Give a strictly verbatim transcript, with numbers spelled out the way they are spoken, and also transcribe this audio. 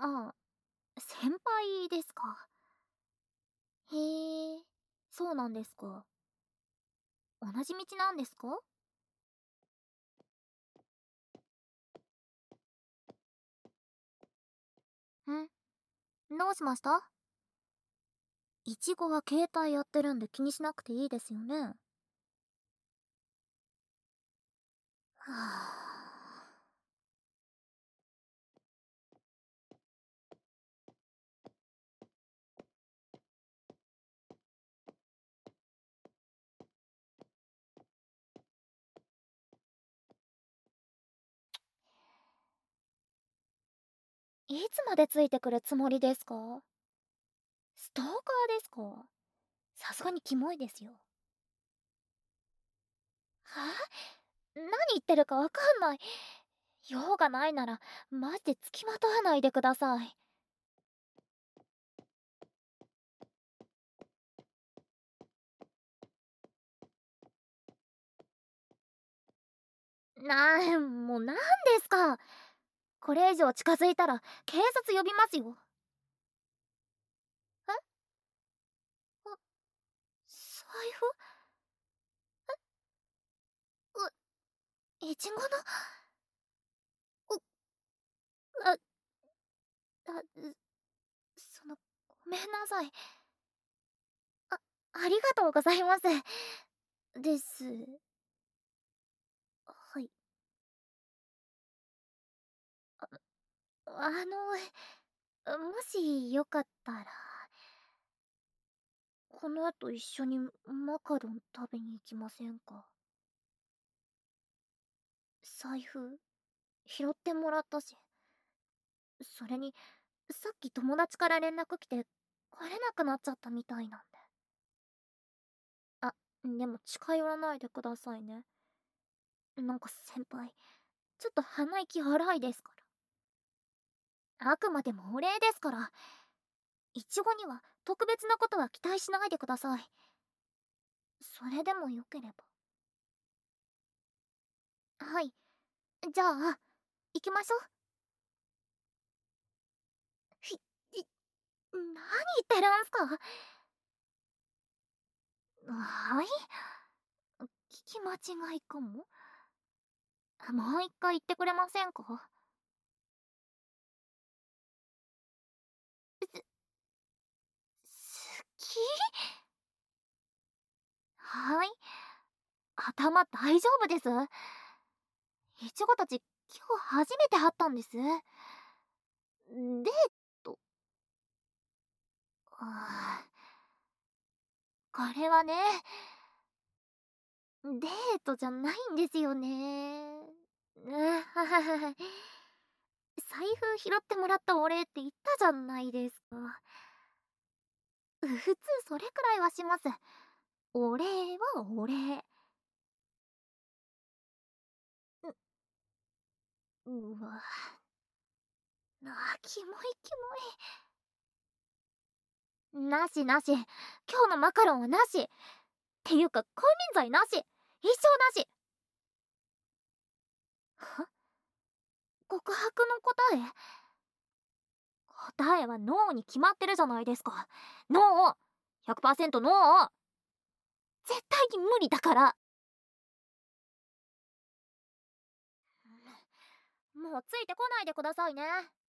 ああ、先輩ですか。へえ、そうなんですか。同じ道なんですか？ん、どうしました？いちごは携帯やってるんで気にしなくていいですよね。はあ。いつまでついてくるつもりですか？ストーカーですか？さすがにキモいですよ。はあ？何言ってるかわかんない。用がないならマジで付きまとわないでください。なもうなんですか。これ以上近づいたら警察呼びますよ。え？あ、財布？う、いちごの、う、あ、あ、うその、ごめんなさい。あ、ありがとうございます。です。はい。あの、もしよかったら、この後一緒にマカロン食べに行きませんか？財布、拾ってもらったし。それに、さっき友達から連絡来て、帰れなくなっちゃったみたいなんで。あ、でも近寄らないでくださいね。なんか先輩、ちょっと鼻息荒いですから。あくまでもお礼ですから。イチゴには特別なことは期待しないでください。それでもよければ。はい。じゃあ、行きましょう。ひ、い、何言ってるんすか？はい？聞き間違いかも。もう一回言ってくれませんか？好き？はい。頭大丈夫です。いちごたち今日初めて会ったんです。デート？あー、これはね、デートじゃないんですよね。うははは財布拾ってもらったお礼って言ったじゃないですか。普通それくらいはします。お礼はお礼。う、うわ。あ、キモいキモい。なしなし。今日のマカロンはなし。っていうか、金輪際なし。一生なし。は？告白の答え？答えはノーに決まってるじゃないですか。ノー！ ひゃくパーセント ノー！絶対に無理だから。もうついてこないでくださいね。